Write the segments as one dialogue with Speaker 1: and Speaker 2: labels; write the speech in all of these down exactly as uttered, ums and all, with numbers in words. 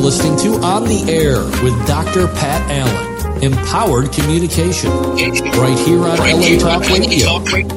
Speaker 1: listening to On the Air with Doctor Pat Allen, Empowered Communication, right here on L A Talk Radio.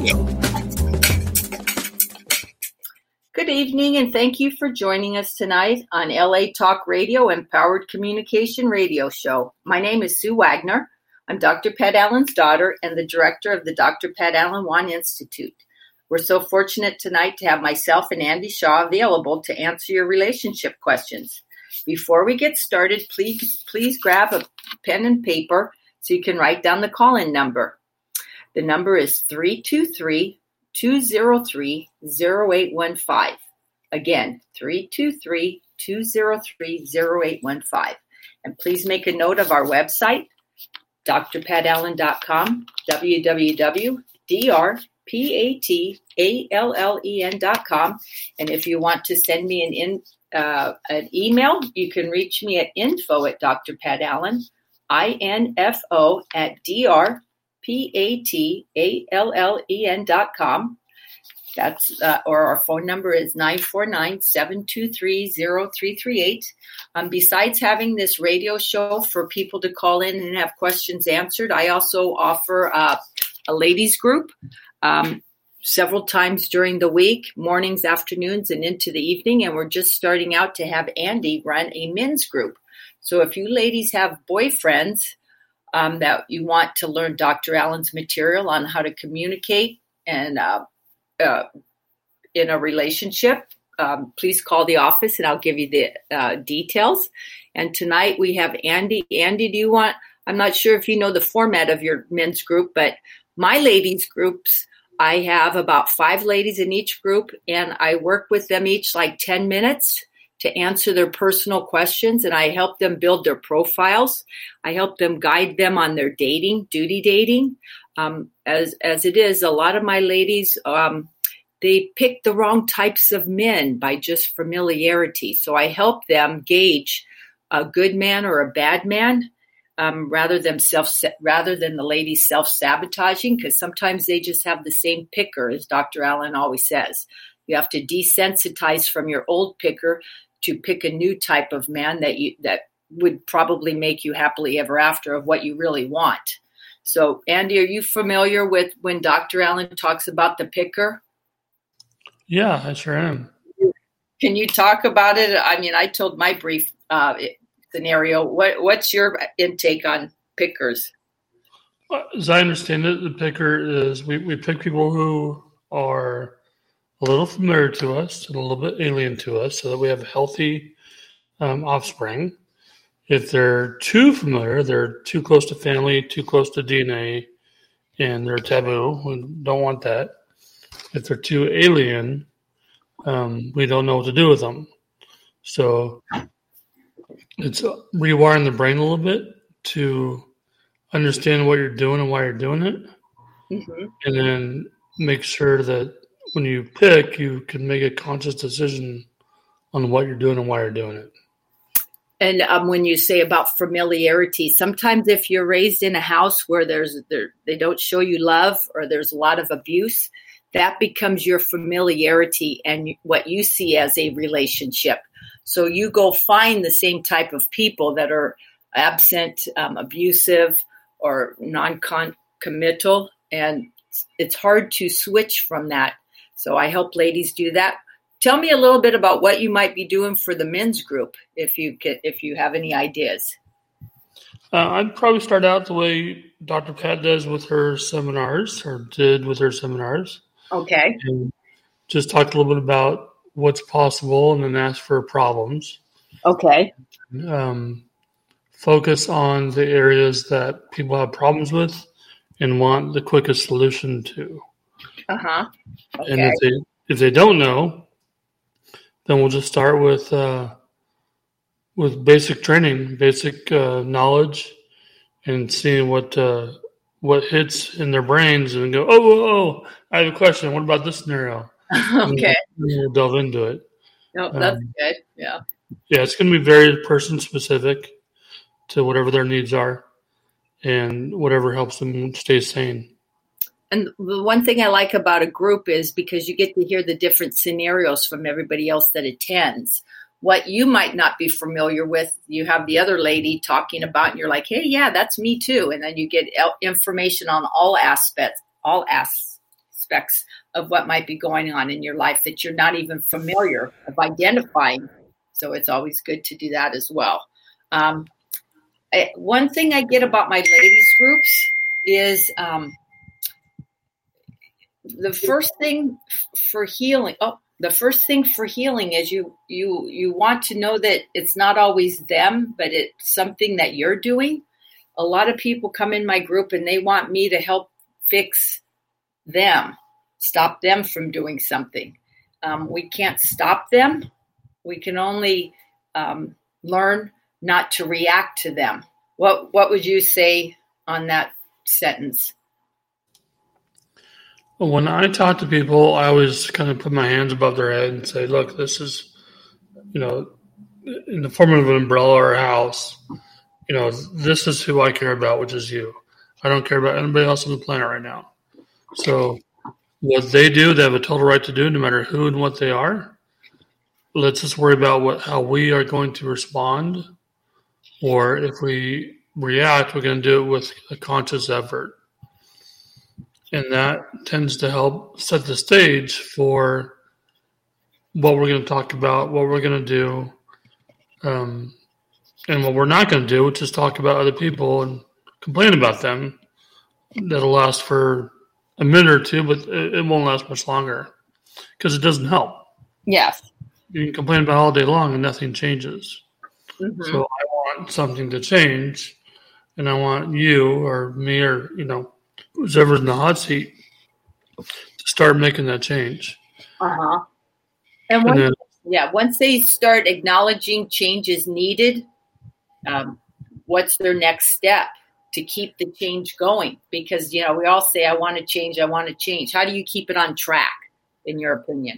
Speaker 2: Good evening, and thank you for joining us tonight on L A Talk Radio, Empowered Communication Radio Show. My name is Sue Wagner. I'm Doctor Pat Allen's daughter and the director of the Doctor Pat Allen Wan Institute. We're so fortunate tonight to have myself and Andy Shaw available to answer your relationship questions. Before we get started, please please grab a pen and paper so you can write down the call-in number. The number is three two three, two zero three, zero eight one five. Again, three two three, two zero three, zero eight one five. And please make a note of our website, d r pat allen dot com, w w w dot d r pat allen dot com. And if you want to send me an in uh, an email, you can reach me at info at Doctor Pat Allen, I N F O at D R P A T A L L E N dot com. That's uh, or our phone number is nine four nine, seven two three, zero three three eight. Um, besides having this radio show for people to call in and have questions answered, I also offer uh, a ladies group um, several times during the week, mornings, afternoons, and into the evening. And we're just starting out to have Andy run a men's group. So if you ladies have boyfriends um, that you want to learn Doctor Allen's material on how to communicate and uh, uh, in a relationship, um, please call the office and I'll give you the uh, details. And tonight we have Andy. Andy, do you want, I'm not sure if you know the format of your men's group, but my ladies groups, I have about five ladies in each group, and I work with them each like ten minutes to answer their personal questions, and I help them build their profiles. I help them guide them on their dating, duty dating. Um, as as it is, a lot of my ladies, um, they pick the wrong types of men by just familiarity. So I help them gauge a good man or a bad man. Um, rather than self, rather than the ladies self-sabotaging, because sometimes they just have the same picker, as Doctor Allen always says. You have to desensitize from your old picker to pick a new type of man that you that would probably make you happily ever after of what you really want. So, Andy, are you familiar with when Doctor Allen talks about the picker?
Speaker 3: Yeah, I sure am.
Speaker 2: Can you talk about it? I mean, I told my brief uh, scenario. What what's your intake on pickers?
Speaker 3: As I understand it, the picker is we, we pick people who are a little familiar to us and a little bit alien to us so that we have healthy um, offspring. If they're too familiar, they're too close to family, too close to D N A, and they're taboo. We don't want that. If they're too alien, um, we don't know what to do with them. So it's rewiring the brain a little bit to understand what you're doing and why you're doing it. Mm-hmm. And then make sure that when you pick, you can make a conscious decision on what you're doing and why you're doing it.
Speaker 2: And um, when you say about familiarity, sometimes if you're raised in a house where there's there, they don't show you love or there's a lot of abuse, that becomes your familiarity and what you see as a relationship. So you go find the same type of people that are absent, um, abusive, or non-committal, and it's hard to switch from that. So I help ladies do that. Tell me a little bit about what you might be doing for the men's group, if you can, if you have any ideas.
Speaker 3: Uh, I'd probably start out the way Doctor Pat does with her seminars, or did with her seminars.
Speaker 2: Okay.
Speaker 3: And just talk a little bit about what's possible and then ask for problems.
Speaker 2: Okay.
Speaker 3: Um, focus on the areas that people have problems with and want the quickest solution to.
Speaker 2: Uh-huh. Okay.
Speaker 3: And if they if they don't know, then we'll just start with uh, with basic training, basic uh, knowledge, and seeing what uh, what hits in their brains, and go, oh, oh, oh, I have a question. What about this scenario?
Speaker 2: Okay.
Speaker 3: And we'll delve into it.
Speaker 2: No, that's
Speaker 3: um,
Speaker 2: good. Yeah.
Speaker 3: Yeah, it's going to be very person specific to whatever their needs are and whatever helps them stay sane.
Speaker 2: And the one thing I like about a group is because you get to hear the different scenarios from everybody else that attends. what you might not be familiar with, you have the other lady talking about, and you're like, hey, yeah, that's me too. And then you get information on all aspects, all aspects of what might be going on in your life that you're not even familiar of identifying. So it's always good to do that as well. Um, I, one thing I get about my ladies groups is um, the first thing for healing. Oh, the first thing for healing is you you you want to know that it's not always them, but it's something that you're doing. A lot of people come in my group and they want me to help fix them, stop them from doing something. Um, we can't stop them. We can only um, learn not to react to them. What what would you say on that sentence?
Speaker 3: When I talk to people, I always kind of put my hands above their head and say, look, this is, you know, in the form of an umbrella or a house, you know, this is who I care about, which is you. I don't care about anybody else on the planet right now. So what they do, they have a total right to do, no matter who and what they are. Let's just worry about what how we are going to respond. Or if we react, we're going to do it with a conscious effort. And that tends to help set the stage for what we're going to talk about, what we're going to do, um, and what we're not going to do, which is talk about other people and complain about them. That'll last for a minute or two, but it, it won't last much longer because it doesn't help.
Speaker 2: Yes.
Speaker 3: You can complain about all day long and nothing changes.
Speaker 2: Mm-hmm.
Speaker 3: So I want something to change, and I want you or me or, you know, whoever's in the hot seat to start making that change.
Speaker 2: Uh-huh. And, once,
Speaker 3: and then,
Speaker 2: yeah, once they start acknowledging change is needed, um, what's their next step to keep the change going? Because, you know, we all say, I want to change, I want to change. How do you keep it on track, in your opinion?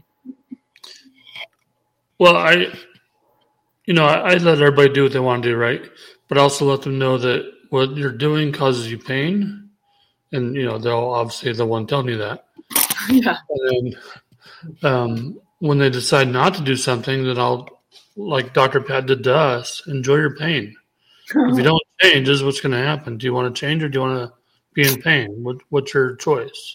Speaker 3: Well, I, you know, I, I let everybody do what they want to do, right? But I also let them know that what you're doing causes you pain. And, you know, they'll obviously the one telling you that.
Speaker 2: Yeah.
Speaker 3: And then um, when they decide not to do something, then I'll, like Doctor Pat did to us, enjoy your pain. If you don't change, this is what's going to happen. Do you want to change or do you want to be in pain? What, what's your choice?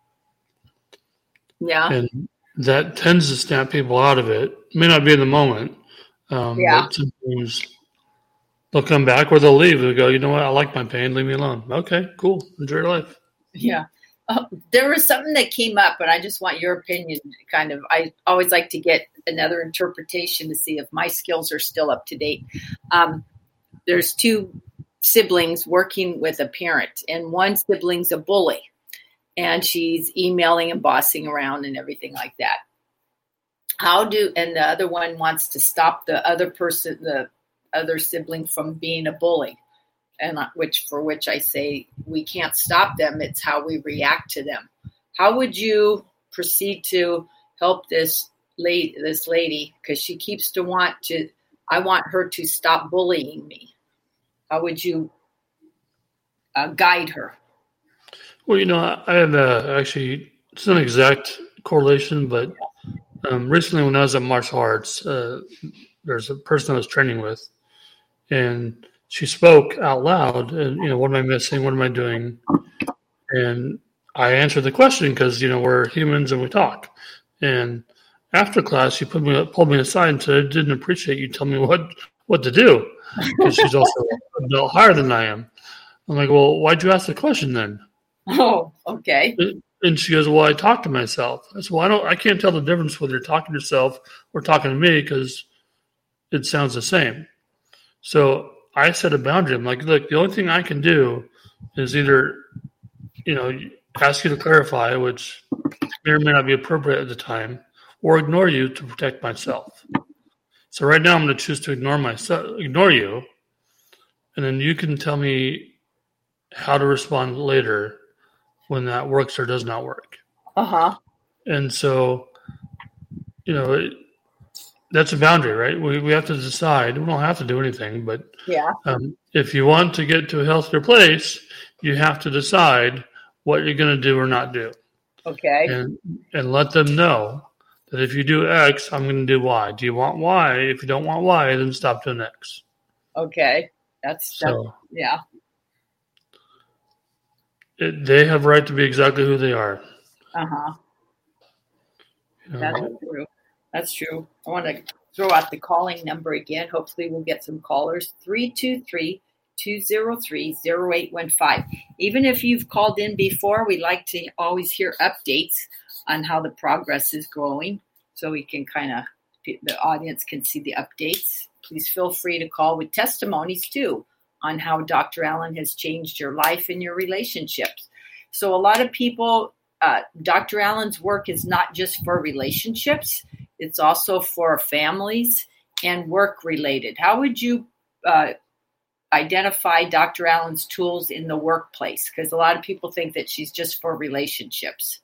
Speaker 2: Yeah.
Speaker 3: And that tends to snap people out of it. It may not be in the moment. Um,
Speaker 2: yeah.
Speaker 3: But sometimes they'll come back or they'll leave. They'll go, you know what? I like my pain. Leave me alone. Okay, cool. Enjoy your life.
Speaker 2: Yeah. Uh, there was something that came up, and I just want your opinion. Kind of, I always like to get another interpretation to see if my skills are still up to date. Um, there's two siblings working with a parent, and one sibling's a bully, and she's emailing and bossing around and everything like that. How do, and the other one wants to stop the other person, the other sibling from being a bully, and which for which I say we can't stop them. It's how we react to them. How would you proceed to help this lady, this lady, because she keeps to want to, I want her to stop bullying me. How would you uh, guide her?
Speaker 3: Well, you know, I have a, actually, it's not an exact correlation, but um, recently when I was at martial arts, uh, there's a person I was training with, and she spoke out loud, and, you know, what am I missing? What am I doing? And I answered the question because, you know, we're humans and we talk. And after class, she put me, pulled me aside and said, I didn't appreciate you telling me what, what to do. Because she's also a bit higher than I am. I'm like, well, why'd you ask the question then?
Speaker 2: Oh, okay.
Speaker 3: And she goes, well, I talk to myself. I said, well, I don't, I can't tell the difference whether you're talking to yourself or talking to me because it sounds the same. So I set a boundary. I'm like, look, the only thing I can do is either, you know, ask you to clarify, which may or may not be appropriate at the time, or ignore you to protect myself. So right now I'm going to choose to ignore myself, ignore you, and then you can tell me how to respond later when that works or does not work.
Speaker 2: Uh-huh.
Speaker 3: And so, you know, it, that's a boundary, right? We we have to decide. We don't have to do anything, but
Speaker 2: yeah.
Speaker 3: Um, if you want to get to a healthier place, you have to decide what you're going to do or not do.
Speaker 2: Okay.
Speaker 3: And and let them know But if you do X, I'm going to do Y. Do you want Y? If you don't want Y, then stop doing X.
Speaker 2: Okay. That's, that's
Speaker 3: So,
Speaker 2: yeah.
Speaker 3: It, they have right to be exactly who they are.
Speaker 2: Uh-huh.
Speaker 3: You know?
Speaker 2: That's true. That's true. I want to throw out the calling number again. Hopefully we'll get some callers. three two three, two zero three, zero eight one five. Even if you've called in before, we'd like to always hear updates on how the progress is growing so we can kind of, the audience can see the updates. Please feel free to call with testimonies too on how Doctor Allen has changed your life and your relationships. So a lot of people, uh, Doctor Allen's work is not just for relationships. It's also for families and work related. How would you uh, identify Doctor Allen's tools in the workplace? Because a lot of people think that she's just for relationships.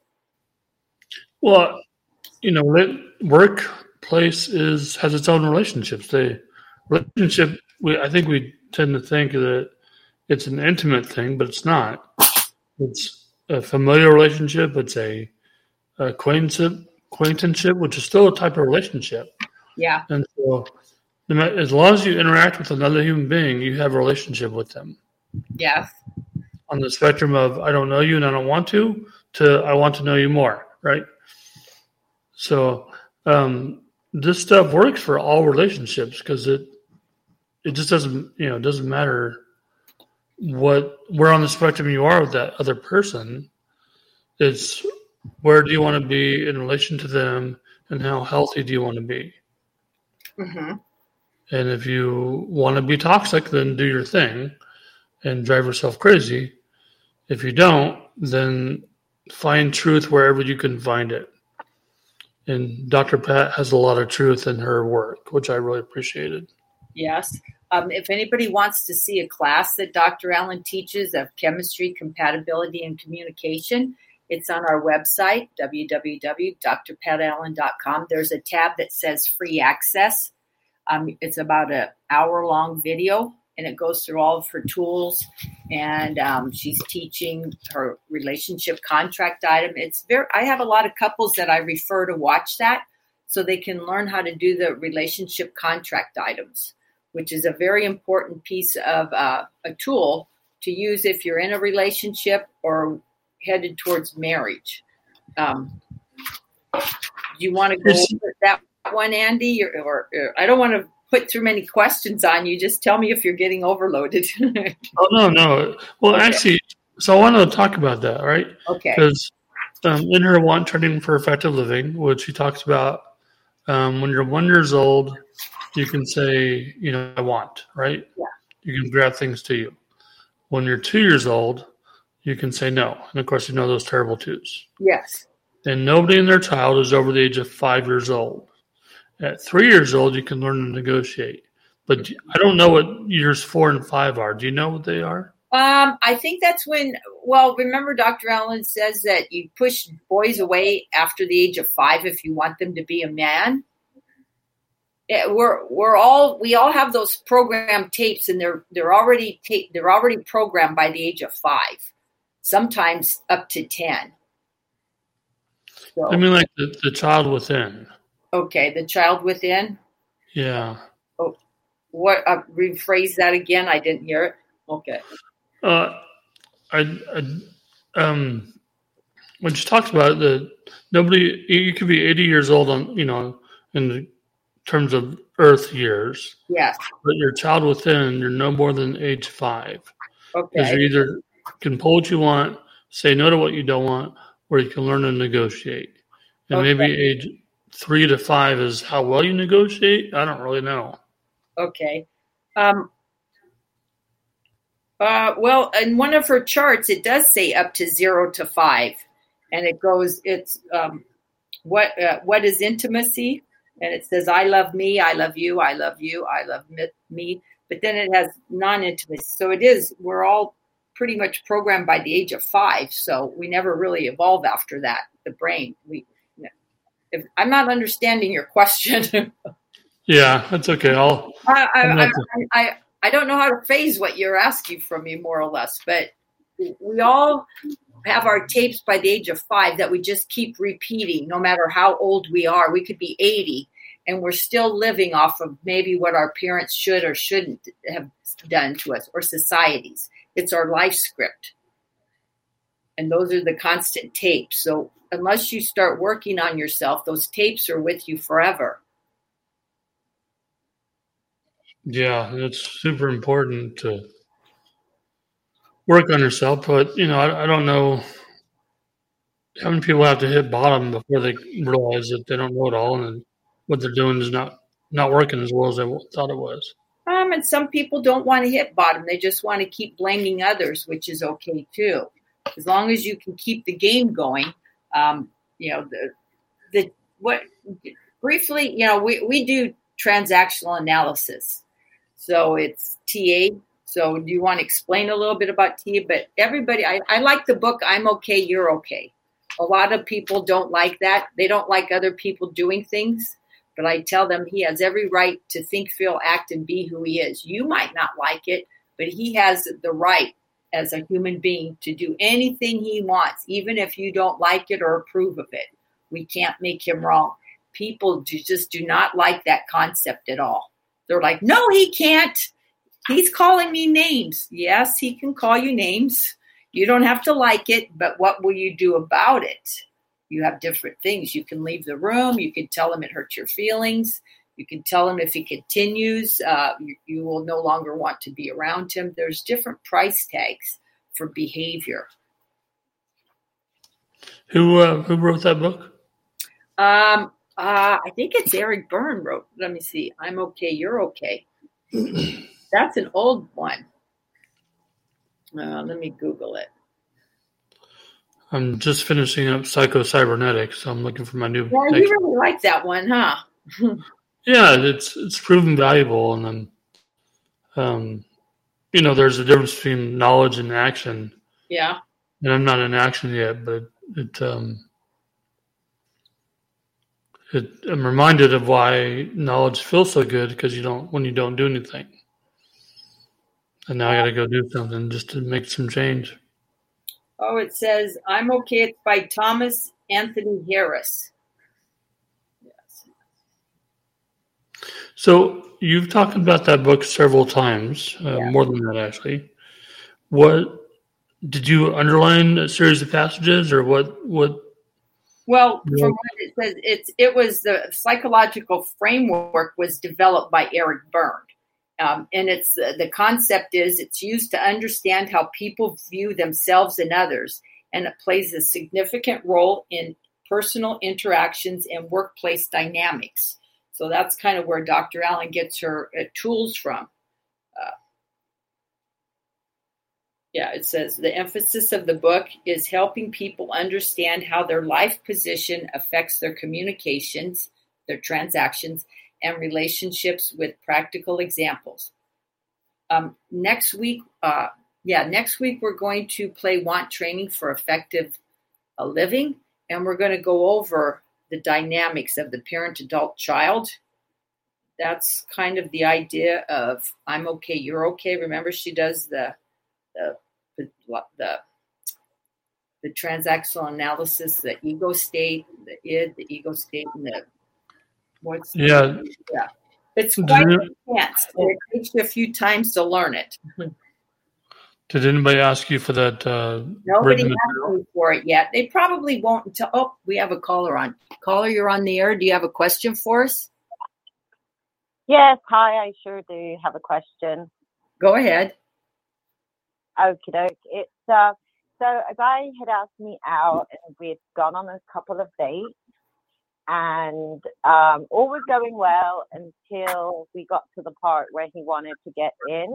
Speaker 3: Well, you know, workplace is has its own relationships. They relationship. We I think we tend to think that it's an intimate thing, but it's not. It's a familiar relationship. It's a, a acquaintanceship, acquaintanceship, which is still a type of relationship.
Speaker 2: Yeah.
Speaker 3: And so, as long as you interact with another human being, you have a relationship with them.
Speaker 2: Yes.
Speaker 3: On the spectrum of I don't know you and I don't want to, to I want to know you more, right? So um, this stuff works for all relationships because it it just doesn't you know it doesn't matter what where on the spectrum you are with that other person. It's where do you want to be in relation to them and how healthy do you want to be?
Speaker 2: Mm-hmm.
Speaker 3: And if you want to be toxic, then do your thing and drive yourself crazy. If you don't, then find truth wherever you can find it. And Doctor Pat has a lot of truth in her work, which I really appreciated.
Speaker 2: Yes. Um, if anybody wants to see a class that Doctor Allen teaches of chemistry, compatibility, and communication, it's on our website, w w w dot d r pat allen dot com. There's a tab that says free access. Um, it's about an hour-long video, and it goes through all of her tools. And um, she's teaching her relationship contract item. It's very. I have a lot of couples that I refer to watch that so they can learn how to do the relationship contract items, which is a very important piece of uh, a tool to use if you're in a relationship or headed towards marriage. Um, do you want to go over that one, Andy? Or, or, or I don't want to put too many questions on you. Just tell me if you're getting overloaded.
Speaker 3: Oh, no, no. Well,
Speaker 2: Okay.
Speaker 3: actually, so I want to talk about that, right?
Speaker 2: Okay.
Speaker 3: Because um, in her One Training for Effective Living, which she talks about, um, when you're one years old, you can say, you know, I want, right?
Speaker 2: Yeah.
Speaker 3: You can grab things to you. When you're two years old, you can say no. And, of course, you know those terrible twos.
Speaker 2: Yes.
Speaker 3: And nobody in their child is over the age of five years old. At three years old, you can learn to negotiate. But I don't know what years four and five are. Do you know what they are?
Speaker 2: Um, I think that's when, well, remember Doctor Allen says that you push boys away after the age of five if you want them to be a man. Yeah, we're we're all we all have those program tapes, and they're they're already ta- they're already programmed by the age of five, sometimes up to ten. So,
Speaker 3: I mean, like the, the child within.
Speaker 2: okay, the child within.
Speaker 3: Yeah.
Speaker 2: Oh, what? Uh, rephrase that again. I didn't hear it. Okay.
Speaker 3: Uh, I, I, um, when she talks about it, the nobody, you could be eighty years old on, you know, in the terms of Earth years,
Speaker 2: Yes.
Speaker 3: but your child within, you're no more than age five. Because
Speaker 2: Okay.
Speaker 3: you either can pull what you want, say no to what you don't want, or you can learn to negotiate. And
Speaker 2: Okay.
Speaker 3: maybe age three to five is how well you negotiate. I don't really know.
Speaker 2: Okay. Um, uh, well, in one of her charts, it does say up to zero to five, and it goes. It's um, what uh, what is intimacy, and it says I love me, I love you, I love you, I love me. But then it has non-intimacy. So it is. We're all pretty much programmed by the age of five, so we never really evolve after that. The brain. We. If, I'm not understanding your question.
Speaker 3: Yeah, that's okay. I'll.
Speaker 2: I, I,
Speaker 3: I'm
Speaker 2: I,
Speaker 3: not
Speaker 2: I, I don't know how to phrase what you're asking from me, more or less, but we all have our tapes by the age of five that we just keep repeating no matter how old we are. We could be eighty and we're still living off of maybe what our parents should or shouldn't have done to us, or societies. It's our life script. And those are the constant tapes. So unless you start working on yourself, those tapes are with you forever.
Speaker 3: Yeah, it's super important to work on yourself. But, you know, I, I don't know how many people have to hit bottom before they realize that they don't know it all and what they're doing is not, not working as well as they thought it was.
Speaker 2: Um, and some people don't want to hit bottom. They just want to keep blaming others, which is okay too. As long as you can keep the game going, um, you know, the, the, what, briefly, you know, we, we do transactional analysis. So it's T A. So do you want to explain a little bit about T A? But everybody, I, I like the book, I'm Okay, You're Okay. A lot of people don't like that. They don't like other people doing things. But I tell them he has every right to think, feel, act, and be who he is. You might not like it, but he has the right as a human being to do anything he wants, even if you don't like it or approve of it. We can't make him wrong. People do, just do not like that concept at all. They're like, no, he can't. He's calling me names. Yes, he can call you names. You don't have to like it, but what will you do about it? You have different things. You can leave the room. You can tell him it hurts your feelings. You can tell him if he continues, uh, you, you will no longer want to be around him. There's different price tags for behavior.
Speaker 3: Who uh, who wrote that book?
Speaker 2: Um, uh, I think it's Eric Berne wrote. Let me see. I'm Okay, You're Okay. That's an old one. Uh, let me Google it.
Speaker 3: I'm just finishing up Psycho-Cybernetics, so I'm looking for my new.
Speaker 2: Yeah, you really like that one, huh?
Speaker 3: Yeah, it's it's proven valuable, and then, um, you know, there's a difference between knowledge and action.
Speaker 2: Yeah.
Speaker 3: And I'm not in action yet, but it um, it I'm reminded of why knowledge feels so good because you don't when you don't do anything. And now I got to go do something just to make some change.
Speaker 2: Oh, it says, I'm Okay. It's by Thomas Anthony Harris. Yes.
Speaker 3: So you've talked about that book several times, uh,
Speaker 2: Yeah.
Speaker 3: more than that actually. What did you underline a series of passages, or what? What?
Speaker 2: Well,
Speaker 3: Yeah.
Speaker 2: from what it says, it's it was the psychological framework was developed by Eric Berne. Um, and it's uh, the concept is it's used to understand how people view themselves and others, and it plays a significant role in personal interactions and workplace dynamics. So that's kind of where Doctor Allen gets her uh, tools from. Uh, yeah, it says the emphasis of the book is helping people understand how their life position affects their communications, their transactions, and relationships with practical examples. Um, next week, uh, yeah, next week we're going to play Want Training for Effective uh, Living, and we're going to go over the dynamics of the parent-adult-child. That's kind of the idea of I'm okay, you're okay. Remember, she does the the the the, the transactional analysis, the ego state, the id, the ego state, and the What's
Speaker 3: Yeah.
Speaker 2: Yeah. It's quite intense. It takes you a few times to learn it.
Speaker 3: Did anybody ask you for that? Uh,
Speaker 2: Nobody
Speaker 3: written
Speaker 2: asked me for it yet. They probably won't until, oh, we have a caller on. Caller, you're on the air. Do you have a question for us?
Speaker 4: Yes. Hi, I sure do have a question.
Speaker 2: Go ahead.
Speaker 4: Okie doke. It's, uh, so a guy had asked me out and we had gone on a couple of dates. And um, all was going well until we got to the part where he wanted to get in.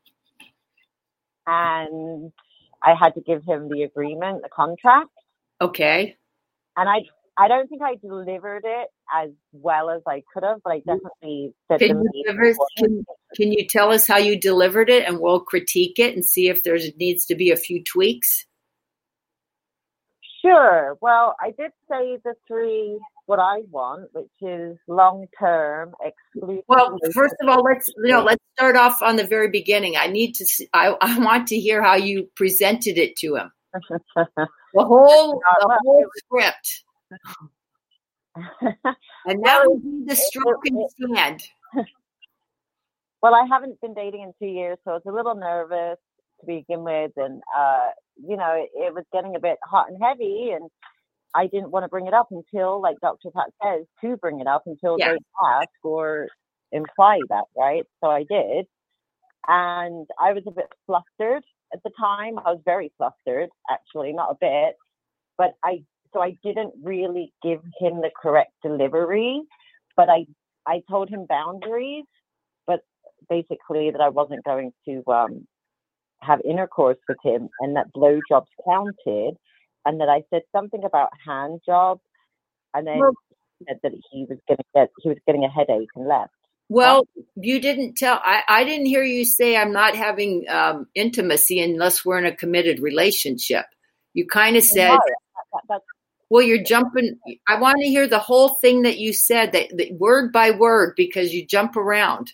Speaker 4: And I had to give him the agreement, the contract.
Speaker 2: Okay.
Speaker 4: And I I don't think I delivered it as well as I could have, but I definitely said
Speaker 2: Can you, deliver, can, can you tell us how you delivered it, and we'll critique it and see if there needs to be a few tweaks?
Speaker 4: Sure. Well, I did say the three, what I want, which is long-term, exclusive.
Speaker 2: Well, first of all, let's you know, let's start off on the very beginning. I need to, see, I, I want to hear how you presented it to him. The whole, the whole script. And that would be the stroke and stand.
Speaker 4: Well, I haven't been dating in two years, so I was a little nervous to begin with. And, uh, you know, it, it was getting a bit hot and heavy. And I didn't want to bring it up until, like Doctor Pat says, to bring it up until
Speaker 2: Yeah.
Speaker 4: they ask or imply that, right? So I did. And I was a bit flustered at the time. I was very flustered, actually, not a bit. But I, so I didn't really give him the correct delivery. But I, I told him boundaries, but basically that I wasn't going to um, have intercourse with him, and that blowjobs counted, and that I said something about hand jobs, and then
Speaker 2: Well-
Speaker 4: said that he was going to get, he was getting a headache and left.
Speaker 2: Well, you didn't tell, I, I didn't hear you say I'm not having um, intimacy unless we're in a committed relationship. You kind of said,
Speaker 4: No, that, that, that's
Speaker 2: well, you're jumping. I want to hear the whole thing that you said, that, that word by word, because you jump around.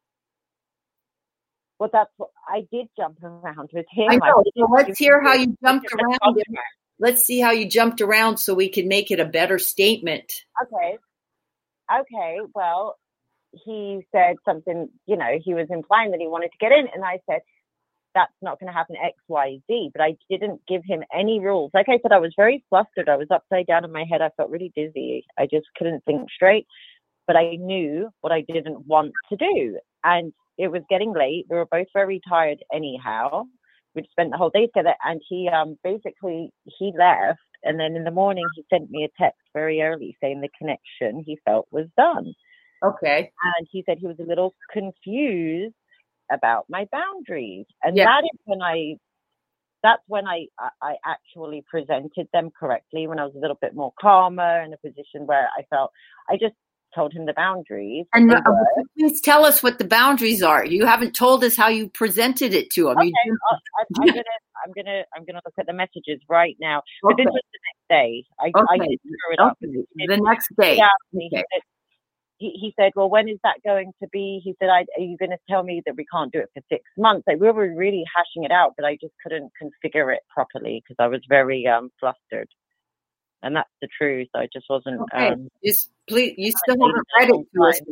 Speaker 4: well, that's what I did jump around with him.
Speaker 2: I know.
Speaker 4: didn't
Speaker 2: So let's
Speaker 4: give
Speaker 2: hear
Speaker 4: him
Speaker 2: how
Speaker 4: the-
Speaker 2: you jumped
Speaker 4: the
Speaker 2: around.
Speaker 4: contract.
Speaker 2: Let's see how you jumped around so we can make it a better statement.
Speaker 4: Okay. Okay. Well, he said something, you know, he was implying that he wanted to get in. And I said, that's not going to happen X, Y, Z. But I didn't give him any rules. Like I said, I was very flustered. I was upside down in my head. I felt really dizzy. I just couldn't think straight. But I knew what I didn't want to do. And it was getting late. We were both very tired anyhow. We'd spent the whole day together. And he um basically, he left. And then in the morning, he sent me a text very early saying the connection he felt was done.
Speaker 2: Okay.
Speaker 4: And he said he was a little confused about my boundaries. And
Speaker 2: Yeah.
Speaker 4: that is when I, that's when I, I, I actually presented them correctly, when I was a little bit more calmer, in a position where I felt, I just told him the boundaries.
Speaker 2: And
Speaker 4: They
Speaker 2: uh,
Speaker 4: were-
Speaker 2: please tell us what the boundaries are. You haven't told us how you presented it to him.
Speaker 4: okay,
Speaker 2: You,
Speaker 4: I, I, I'm gonna, I'm gonna, I'm gonna look at the messages right now. But
Speaker 2: okay.
Speaker 4: this was the next day. I, I
Speaker 2: Okay.
Speaker 4: did screw it up.
Speaker 2: Okay. The next day.
Speaker 4: Yeah, he
Speaker 2: Okay.
Speaker 4: said, he, he said, well, when is that going to be? He said, I, are you going to tell me that we can't do it for six months? Like, we were really hashing it out, but I just couldn't configure it properly because I was very um, flustered. And that's the truth. I just wasn't.
Speaker 2: Okay.
Speaker 4: Um,
Speaker 2: Just please, you still haven't read it to us.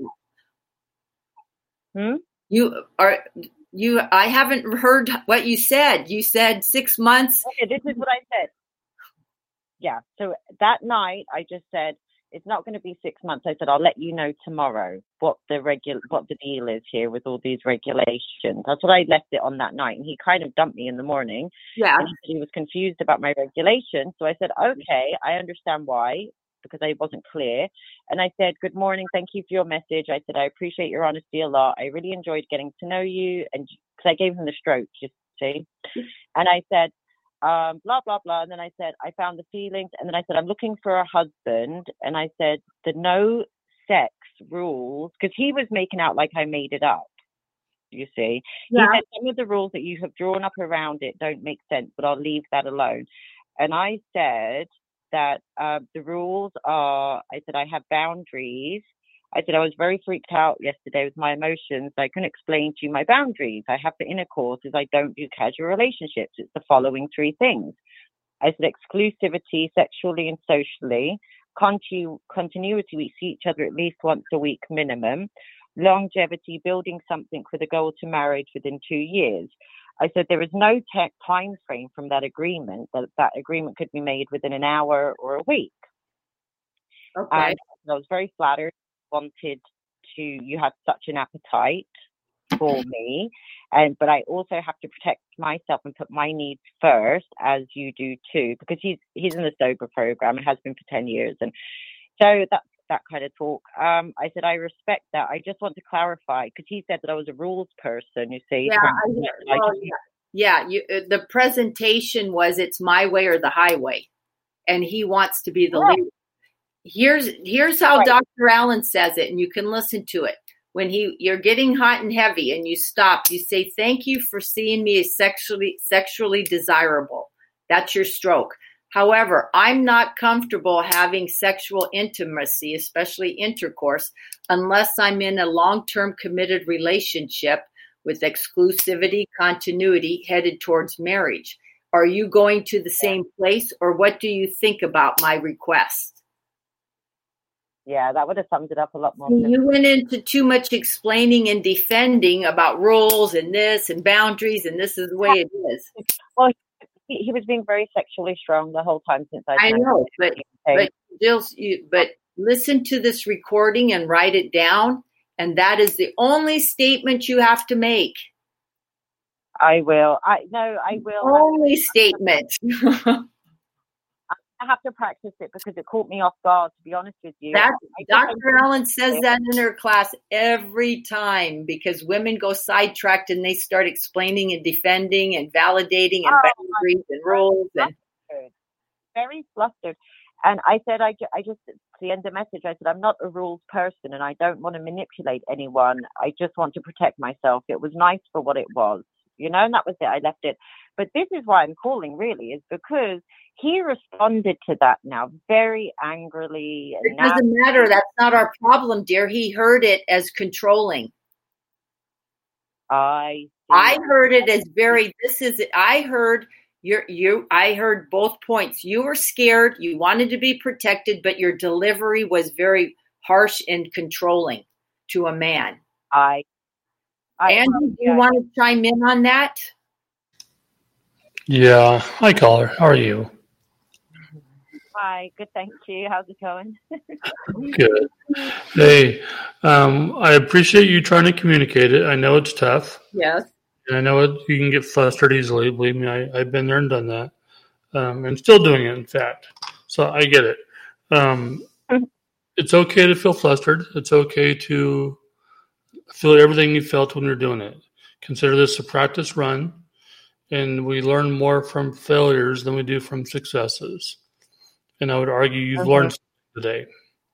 Speaker 4: hmm?
Speaker 2: You are you. I haven't heard what you said. You said six months.
Speaker 4: Okay, this is what I said. Yeah. So that night, I just said, it's not going to be six months. I said, I'll let you know tomorrow what the regular, what the deal is here with all these regulations. That's what I left it on that night. And he kind of dumped me in the morning.
Speaker 2: Yeah.
Speaker 4: And he said he was confused about my regulation. So I said, okay, I understand why, because I wasn't clear. And I said, good morning. Thank you for your message. I said, I appreciate your honesty a lot. I really enjoyed getting to know you. And because I gave him the stroke, you see. And I said, um, blah, blah, blah. And then I said, I found the feelings. And then I said, I'm looking for a husband. And I said, the no sex rules, because he was making out like I made it up. You see,
Speaker 2: Yeah.
Speaker 4: he said some of the rules that you have drawn up around it don't make sense, but I'll leave that alone. And I said that uh, the rules are, I said, I have boundaries. I said, I was very freaked out yesterday with my emotions. I couldn't explain to you my boundaries. I have the intercourse is I don't do casual relationships. It's the following three things. I said, exclusivity, sexually and socially, continu- continuity, we see each other at least once a week minimum, longevity, building something with a goal to marriage within two years. I said, there is no tech time frame from that agreement, that that agreement could be made within an hour or a week.
Speaker 2: Okay.
Speaker 4: And I was very flattered, wanted to, you have such an appetite for me. And, but I also have to protect myself and put my needs first, as you do too, because he's, he's in the sober program and has been for ten years. And so that's that kind of talk. Um, I said, I respect that. I just want to clarify, because he said that I was a rules person, you see.
Speaker 2: Yeah, I, well, yeah, yeah. You, uh, the presentation was it's my way or the highway, and he wants to be the
Speaker 4: Right.
Speaker 2: leader. Here's here's how
Speaker 4: Right.
Speaker 2: Doctor Allen says it, and you can listen to it. When he you're getting hot and heavy, and you stop, you say, "Thank you for seeing me as sexually sexually desirable." That's your stroke. However, I'm not comfortable having sexual intimacy, especially intercourse, unless I'm in a long-term committed relationship with exclusivity, continuity, headed towards marriage. Are you going to the same place, or what do you think about my request?
Speaker 4: Yeah, that would have summed it up a lot more.
Speaker 2: You went into too much explaining and defending about rules and this and boundaries, and this is the way it is.
Speaker 4: Well, he, he was being very sexually strong the whole time since I.
Speaker 2: I know, but but Jill, you, but listen to this recording and write it down, and that is the only statement you have to make.
Speaker 4: I will. I no, I will.
Speaker 2: Only statement.
Speaker 4: I have to practice it because it caught me off guard, to be honest with you.
Speaker 2: That, Doctor Allen says that in her class every time, because women go sidetracked and they start explaining and defending and validating and
Speaker 4: oh,
Speaker 2: boundaries and rules. And
Speaker 4: very flustered. And I said, I, I just, at the end of the message, I said, I'm not a rules person and I don't want to manipulate anyone. I just want to protect myself. It was nice for what it was, you know, and that was it. I left it. But this is why I'm calling, really, is because he responded to that now very angrily.
Speaker 2: And it doesn't now- matter. That's not our problem, dear. He heard it as controlling.
Speaker 4: I see.
Speaker 2: I heard it as very, this is, I heard you, you, I heard both points. You were scared. You wanted to be protected, but your delivery was very harsh and controlling to a man.
Speaker 4: I, I
Speaker 2: Andy, do you want to chime in on that?
Speaker 3: Yeah. Hi, caller. How are you?
Speaker 4: Hi. Good. Thank you. How's it going?
Speaker 3: Good. Hey, um, I appreciate you trying to communicate it. I know it's tough.
Speaker 2: Yes.
Speaker 3: And I know it, you can get flustered easily. Believe me, I, I've been there and done that. Um, and still doing it, in fact. So I get it. Um, it's okay to feel flustered. It's okay to feel everything you felt when you're doing it. Consider this a practice run. And we learn more from failures than we do from successes. And I would argue you've okay. learned something today.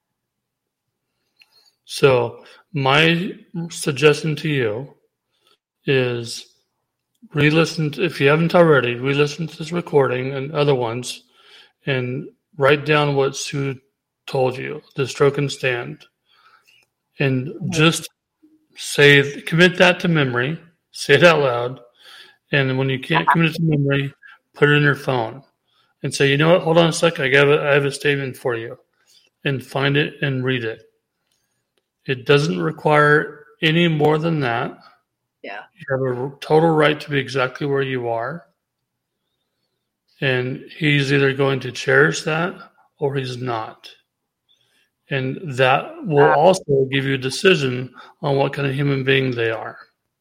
Speaker 3: So my suggestion to you is re-listen, to, if you haven't already, re-listen to this recording and other ones and write down what Sue told you, the stroke and stand. And okay. just say, commit that to memory, say it out loud. And when you can't commit it to memory, put it in your phone and say, you know what, hold on a sec, I have a, I have a statement for you. And find it and read it. It doesn't require any more than that.
Speaker 2: Yeah.
Speaker 3: You have a total right to be exactly where you are. And he's either going to cherish that or he's not. And that will also give you a decision on what kind of human being they are.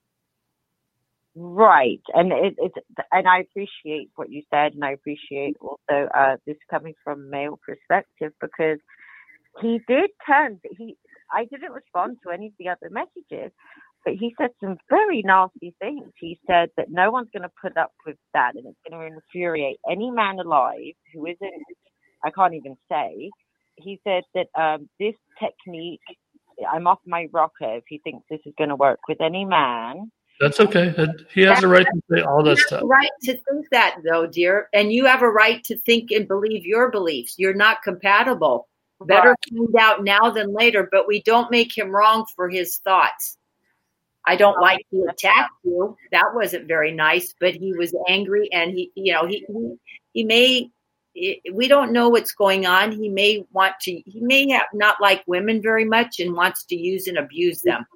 Speaker 4: Right, and it, it's and I appreciate what you said, and I appreciate also uh, this coming from male perspective because he did turn. He, I didn't respond to any of the other messages, but he said some very nasty things. He said that no one's going to put up with that, and it's going to infuriate any man alive who isn't. I can't even say. He said that um, this technique. I'm off my rocker if he thinks this is going to work with any man.
Speaker 3: That's okay. He has a right to say all that stuff.
Speaker 2: You have a right to think that, though, dear. And you have a right to think and believe your beliefs. You're not compatible. Better right. find out now than later, but we don't make him wrong for his thoughts. I don't like to attack you. That wasn't very nice, but he was angry and he, you know, he, he, he may, we don't know what's going on. He may want to, he may have not like women very much and wants to use and abuse them.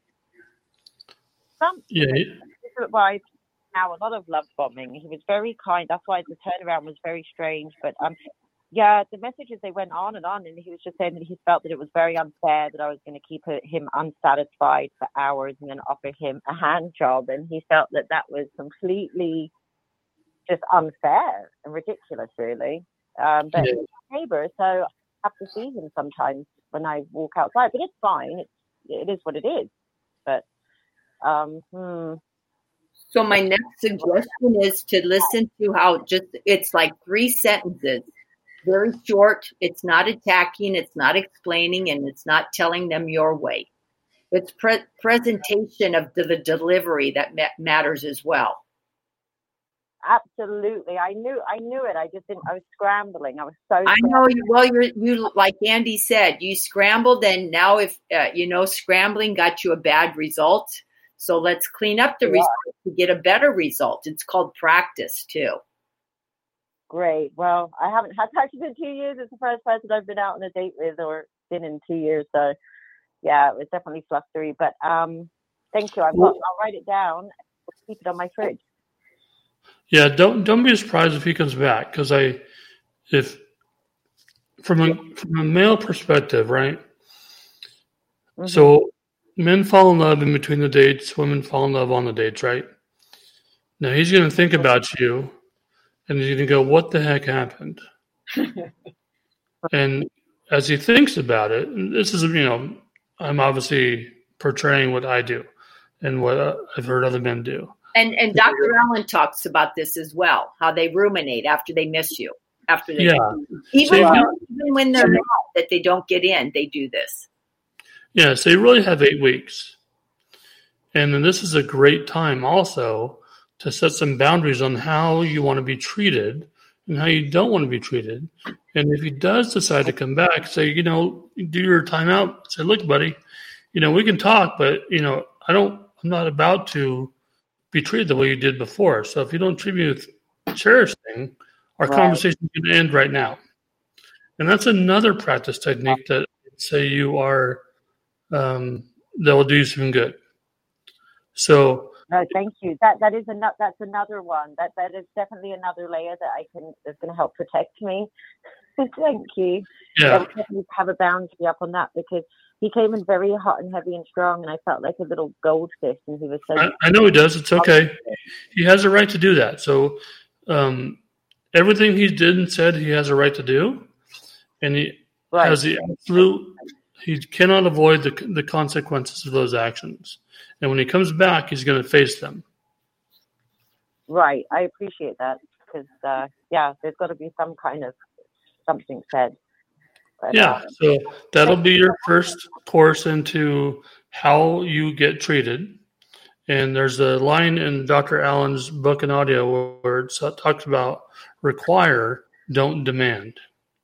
Speaker 4: Some,
Speaker 3: yeah.
Speaker 4: This is why now a lot of love bombing. He was very kind. That's why the turnaround was very strange. But um, yeah, the messages, they went on and on, and he was just saying that he felt that it was very unfair that I was going to keep him unsatisfied for hours and then offer him a hand job, and he felt that that was completely just unfair and ridiculous, really. Um, but yeah. he's a neighbor, so I have to see him sometimes when I walk outside. But it's fine. It's, it is what it is. But Um, hmm.
Speaker 2: So my next suggestion is to listen to how just, it's like three sentences, very short. It's not attacking, it's not explaining, and it's not telling them your way. It's pre- presentation of the, the delivery that ma- matters as well.
Speaker 4: Absolutely. I knew, I knew it. I just didn't, I was scrambling. I was so
Speaker 2: I know you, well, you're, you, like Andy said, you scrambled, and now if, uh, you know, scrambling got you a bad result. So let's clean up the yeah. result to get a better result. It's called practice too.
Speaker 4: great. Well, I haven't had practice in two years. It's the first person I've been out on a date with or been in two years. So, yeah, it was definitely flustery. But um, thank you. I've got, I'll write it down. I'll keep it on my fridge.
Speaker 3: Yeah, don't don't be surprised if he comes back, because I, if from a from a male perspective, right? Mm-hmm. So men fall in love in between the dates, women fall in love on the dates, right? Now he's going to think about you, and he's going to go, "What the heck happened?" And as he thinks about it, and this is, you know, I'm obviously portraying what I do and what uh, I've heard other men do.
Speaker 2: And and Doctor Allen talks about this as well, how they ruminate after they miss you, after they
Speaker 3: yeah.
Speaker 2: even,
Speaker 3: so,
Speaker 2: when, even when they're mad that they don't get in, they do this.
Speaker 3: Yeah, so you really have eight weeks. And then this is a great time also to set some boundaries on how you want to be treated and how you don't want to be treated. And if he does decide to come back, say, you know, do your timeout, say, look, buddy, you know, we can talk, but, you know, I don't, I'm not about to be treated the way you did before. So if you don't treat me with cherishing, our right. conversation can end right now. And that's another practice technique that say you are, um, that will do you some good. So
Speaker 4: no, thank you. That that is another. That's another one. That that is definitely another layer that I can that's going to help protect me. Thank you.
Speaker 3: Yeah,
Speaker 4: I would definitely have a boundary up on that, because he came in very hot and heavy and strong, and I felt like a little goldfish, and he was so.
Speaker 3: I, I know he does. It's okay. He has a right to do that. So um, everything he did and said, he has a right to do, and he right. has the absolute. He cannot avoid the the consequences of those actions. And when he comes back, he's going to face them.
Speaker 4: Right. I appreciate that, because, uh, yeah, there's got to be some kind of something said. But,
Speaker 3: yeah.
Speaker 4: Uh,
Speaker 3: so that'll be your first course into how you get treated. And there's a line in Doctor Allen's book and audio where it talks about require, don't demand.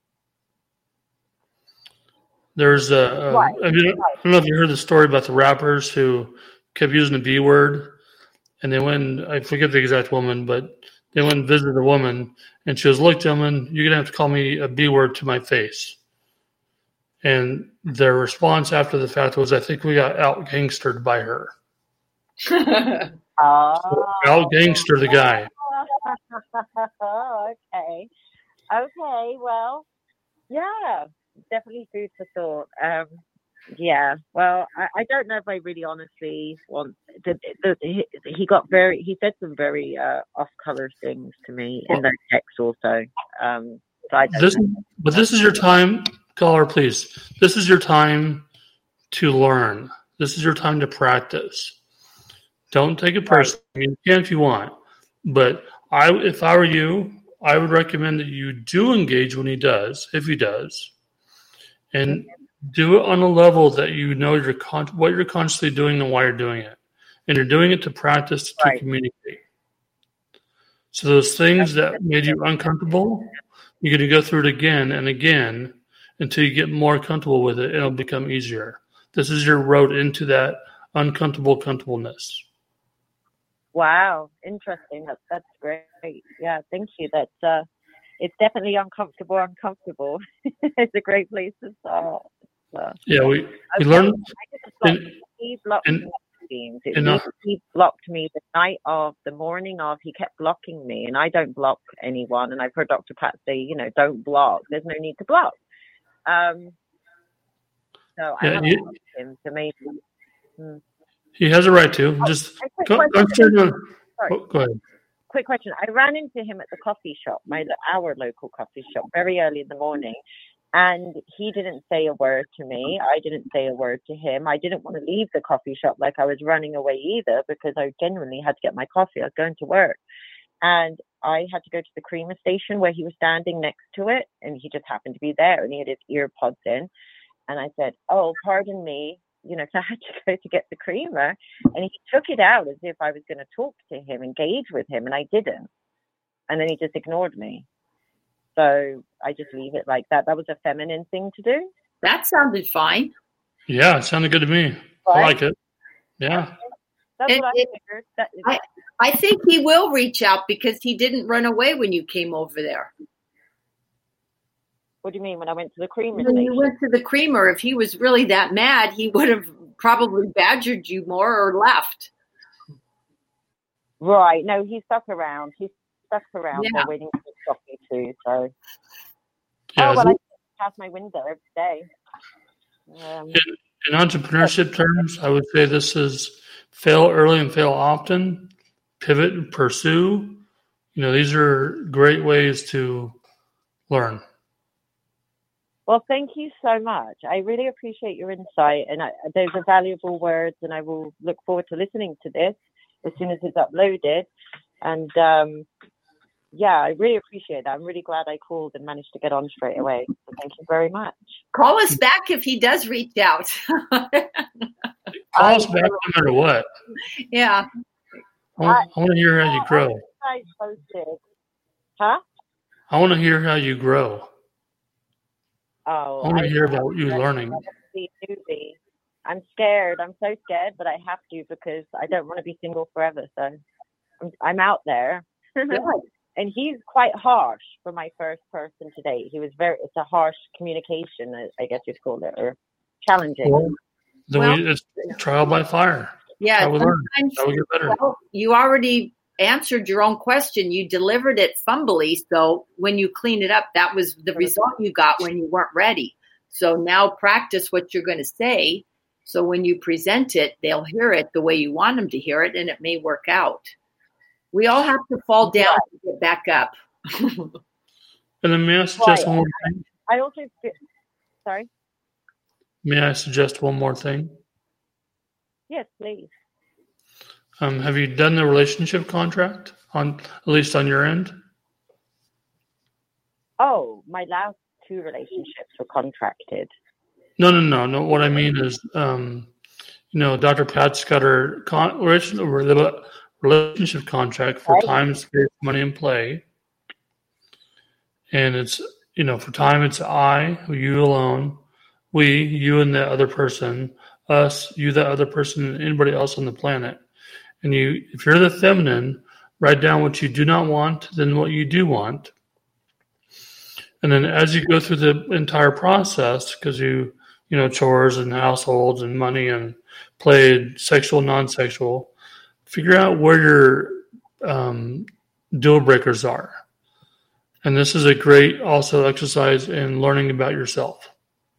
Speaker 3: There's a, a right. I mean, I don't know if you heard the story about the rappers who kept using the B word, and they went, I forget the exact woman, but they went and visited a woman, and she was, look, gentlemen, you're going to have to call me a B word to my face. And their response after the fact was, I think we got out-gangstered by her.
Speaker 4: oh.
Speaker 3: So out-gangster the guy.
Speaker 4: Oh, okay. Okay, well, yeah, definitely food for thought. Um, Yeah, well, I, I don't know if I really honestly want. The, the, he, he got very. He said some very uh, off-color things to me in those texts also. Um, so I don't
Speaker 3: this,
Speaker 4: know.
Speaker 3: But this is your time, caller, please. This is your time to learn. This is your time to practice. Don't take it personally. Right. I mean, you can if you want, but I, if I were you, I would recommend that you do engage when he does, if he does, and. Okay. Do it on a level that you know you're con- what you're consciously doing and why you're doing it. And you're doing it to practice, to right. communicate. So those things that made you uncomfortable, you're going to go through it again and again until you get more comfortable with it. It'll become easier. This is your road into that uncomfortable comfortableness.
Speaker 4: Wow. Interesting. That's, that's great. Yeah, thank you. That's, uh, it's definitely uncomfortable, uncomfortable. It's a great place to start. So,
Speaker 3: yeah, we, we
Speaker 4: okay.
Speaker 3: learned.
Speaker 4: And, he blocked and, me. It and, uh, he blocked me the night of, the morning of. He kept blocking me, and I don't block anyone. And I've heard Doctor Pat say, you know, don't block. There's no need to block. Um, so
Speaker 3: yeah,
Speaker 4: I
Speaker 3: he,
Speaker 4: him to maybe. Hmm.
Speaker 3: He has a right to.
Speaker 4: Oh,
Speaker 3: Just go, go, go, oh, go ahead.
Speaker 4: Quick question. I ran into him at the coffee shop, my our local coffee shop, very early in the morning, and he didn't say a word to me. I didn't say a word to him. I didn't want to leave the coffee shop like I was running away either, because I genuinely had to get my coffee. I was going to work, and I had to go to the creamer station where he was standing next to it, and he just happened to be there, and he had his ear pods in, and I said, "Oh, pardon me." You know, so I had to go to get the creamer, and he took it out as if I was going to talk to him, engage with him, and I didn't. And then he just ignored me. So I just leave it like that. That was a feminine thing to do.
Speaker 2: That sounded fine.
Speaker 3: Yeah, it sounded good to me. Right? I like it. Yeah.
Speaker 4: That's
Speaker 2: And
Speaker 4: what I
Speaker 2: it-
Speaker 4: figured. That is,
Speaker 2: I, I think he will reach out because he didn't run away when you came over there.
Speaker 4: what do you mean when I went to the creamery
Speaker 2: When you
Speaker 4: station?
Speaker 2: went to the creamer, if he was really that mad, he would have probably badgered you more or left.
Speaker 4: Right. No, he stuck around. He stuck around
Speaker 2: Yeah.
Speaker 4: there waiting for the coffee too. So,
Speaker 3: Yeah,
Speaker 4: oh well,
Speaker 3: so
Speaker 4: I pass my window every day. Um,
Speaker 3: in entrepreneurship terms, I would say this is fail early and fail often, pivot and pursue. You know, these are great ways to learn.
Speaker 4: well, thank you so much. I really appreciate your insight, and I, those are valuable words. And I will look forward to listening to this as soon as it's uploaded. And um, yeah, I really appreciate that. I'm really glad I called and managed to get on straight away. So thank you very much.
Speaker 2: Call us back if he does reach out.
Speaker 3: Call us back no matter what.
Speaker 2: Yeah.
Speaker 3: I want, I want to hear how you grow.
Speaker 4: I posted, huh?
Speaker 3: I want to hear how you grow.
Speaker 4: Oh,
Speaker 3: I want to
Speaker 4: I-
Speaker 3: hear about you learning.
Speaker 4: the newbie. I'm scared. I'm so scared, but I have to because I don't want to be single forever. So I'm, I'm out there. And he's quite harsh for my first person to date. He was very, it's a harsh communication, I- I guess you'd call it, or challenging.
Speaker 3: Well, then
Speaker 2: Well-
Speaker 3: we, it's trial by fire.
Speaker 2: Yeah.
Speaker 3: How we learn.
Speaker 2: sometimes-
Speaker 3: How we get better.
Speaker 2: Well, you already answered your own question. You delivered it fumbly. So when you clean it up, that was the result you got when you weren't ready. So now practice what you're going to say. So when you present it, they'll hear it the way you want them to hear it, and it may work out. We all have to fall down to get back up.
Speaker 3: And then may I suggest
Speaker 4: Right.
Speaker 3: one more thing?
Speaker 4: I also feel, sorry?
Speaker 3: May I suggest one more thing?
Speaker 4: Yes, please.
Speaker 3: Um, have you done the relationship contract on at least on your end?
Speaker 4: Oh, my last two relationships were contracted.
Speaker 3: No, no, no, no. What I mean is, um, you know, Doctor Pat's got her con- relationship contract for
Speaker 4: Right.
Speaker 3: time, space, money, and play, and it's you know for time it's I, you alone, we, you and the other person, us, you, the other person, and anybody else on the planet. And you, if you're the feminine, write down what you do not want, then what you do want. And then as you go through the entire process, because you, you know, chores and households and money and play, sexual, non-sexual, figure out where your um, deal breakers are. And this is a great also exercise in learning about yourself.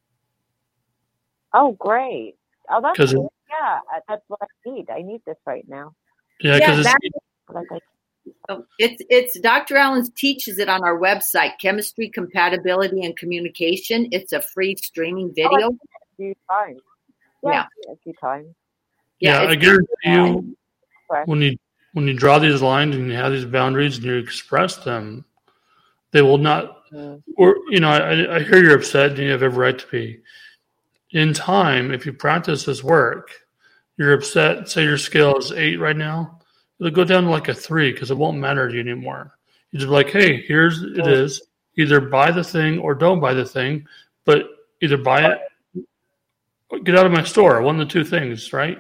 Speaker 4: Oh, great. Oh, that's
Speaker 3: 'Cause it-
Speaker 4: good. Yeah, I- that's what I need. I need this right now.
Speaker 3: Yeah,
Speaker 2: Yeah,
Speaker 3: because
Speaker 2: that-
Speaker 3: it's,
Speaker 4: Like I
Speaker 2: Oh, It's it's Doctor Allen's teaches it on our website, Chemistry, Compatibility, and Communication. It's a free streaming video.
Speaker 4: a few times. Yeah,
Speaker 2: Yeah.
Speaker 4: I've seen it a few times.
Speaker 3: yeah,
Speaker 2: it's-
Speaker 3: I guarantee you,
Speaker 4: Correct.
Speaker 3: when you when you draw these lines and you have these boundaries and you express them, they will not.
Speaker 4: Mm.
Speaker 3: Or you know, I, I hear you're upset and you have every right to be. In time, if you practice this work, you're upset. Say your scale is eight right now. It'll go down to like a three because it won't matter to you anymore. You just be like, hey, here's it is. Either buy the thing or don't buy the thing, but either buy it or get out of my store. One of the two things, right?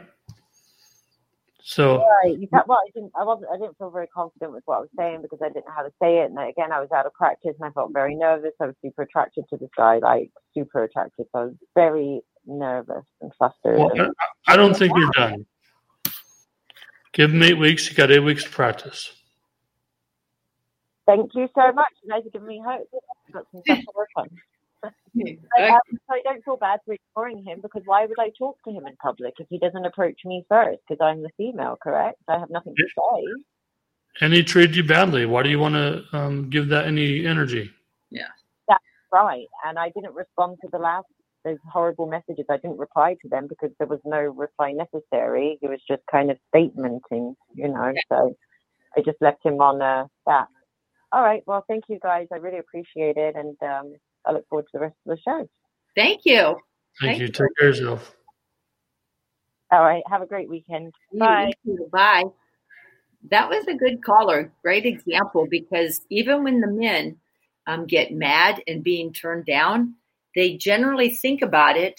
Speaker 3: So
Speaker 4: Right. You can't, well, I didn't. I wasn't. I didn't feel very confident with what I was saying because I didn't know how to say it. And again, I was out of practice and I felt very nervous. I was super attracted to this guy, like super attracted. So I was very nervous and flustered.
Speaker 3: well,
Speaker 4: and,
Speaker 3: I, I don't think you're done. Give them eight weeks. You got eight weeks to practice.
Speaker 4: thank you so much. You guys are giving me hope. I've got some stuff to work on. I, um, so I don't feel bad for ignoring him because why would I talk to him in public if he doesn't approach me first? Because I'm the female, correct? I have nothing to say.
Speaker 3: And he treated you badly. Why do you want to um, give that any energy?
Speaker 4: Right. And I didn't respond to the last, those horrible messages. I didn't reply to them because there was no reply necessary. He was just kind of statementing, you know. So I just left him on uh, that. All right. Well, thank you guys. I really appreciate it. And um, I look forward to the rest of the show.
Speaker 2: Thank you.
Speaker 3: Thank,
Speaker 2: Thank
Speaker 3: you.
Speaker 2: you.
Speaker 3: Take care of yourself.
Speaker 4: All right. Have a great weekend. Bye.
Speaker 2: You too. Bye. That was a good caller. Great example because even when the men um, get mad and being turned down, they generally think about it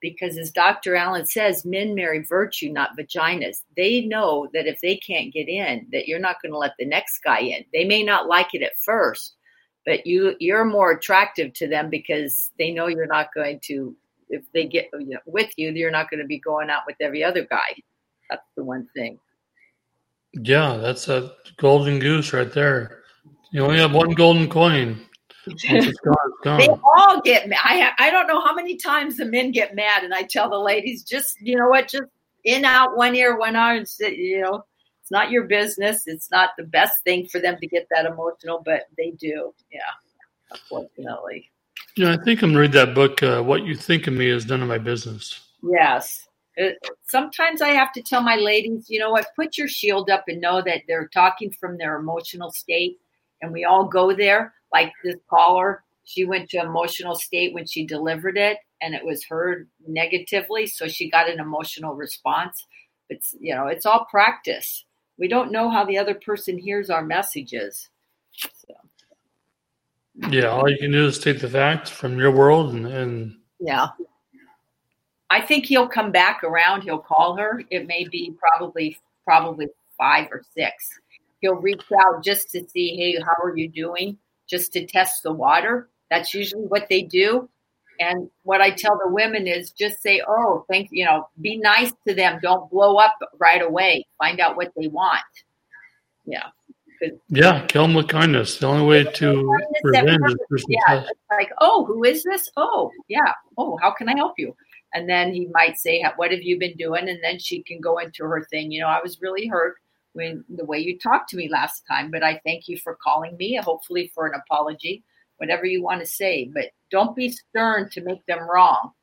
Speaker 2: because as Doctor Allen says, men marry virtue, not vaginas. They know that if they can't get in, that you're not going to let the next guy in. They may not like it at first, but you, you're more attractive to them because they know you're not going to, if they get you know, with you, you're not going to be going out with every other guy. That's the one thing.
Speaker 3: Yeah, that's a golden goose right there. You only have one golden coin. Once it's gone, it's gone.
Speaker 2: They all get mad. I I don't know how many times the men get mad, and I tell the ladies, just you know what, just in out one ear, one out, and sit, you know, it's not your business. It's not the best thing for them to get that emotional, but they do. Yeah, unfortunately.
Speaker 3: Yeah, I think I'm gonna read that book. Uh, What You Think of Me is None of My Business.
Speaker 2: Yes. It, sometimes I have to tell my ladies, you know what, put your shield up and know that they're talking from their emotional state, and we all go there. Like this caller, she went to emotional state when she delivered it, and it was heard negatively, so she got an emotional response. It's, you know, it's all practice. We don't know how the other person hears our messages. So.
Speaker 3: Yeah, all you can do is state the facts from your world, and, and
Speaker 2: yeah. I think he'll come back around. He'll call her. It may be probably probably five or six. He'll reach out just to see, hey, how are you doing? Just to test the water. That's usually what they do. And what I tell the women is just say, oh, thank you, know, be nice to them. Don't blow up right away. Find out what they want. Yeah.
Speaker 3: Yeah, kill them with kindness. The only way to revenge is person
Speaker 2: yeah, it's like, oh, who is this? Oh, yeah. Oh, how can I help you? And then he might say, what have you been doing? And then she can go into her thing. You know, I was really hurt when the way you talked to me last time, but I thank you for calling me, hopefully for an apology, whatever you want to say, but don't be stern to make them wrong.